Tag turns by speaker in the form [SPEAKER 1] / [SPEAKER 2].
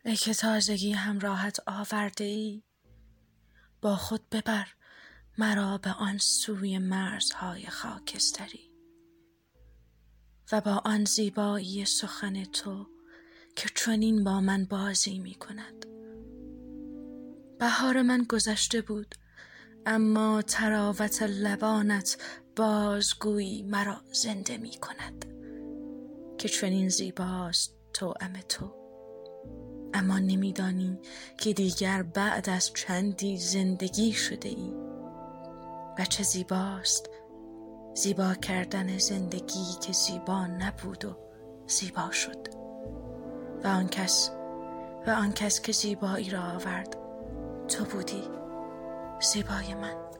[SPEAKER 1] ای که تازگی همراهت آورده ای، با خود ببر مرا به آن سوی مرزهای خاکستری و با آن زیبایی سخن تو که چنین با من بازی می کند. بهار من گذشته بود، اما طراوت لبانت بازگویی مرا زنده می کند که چنین زیباست توأم تو. اما نمیدانی که دیگر بعد از چندی زندگی شده ای و چه زیباست زیبا کردن زندگی که زیبا نبود و زیبا شد. و آن کس که زیبایی را آورد تو بودی، زیبای من.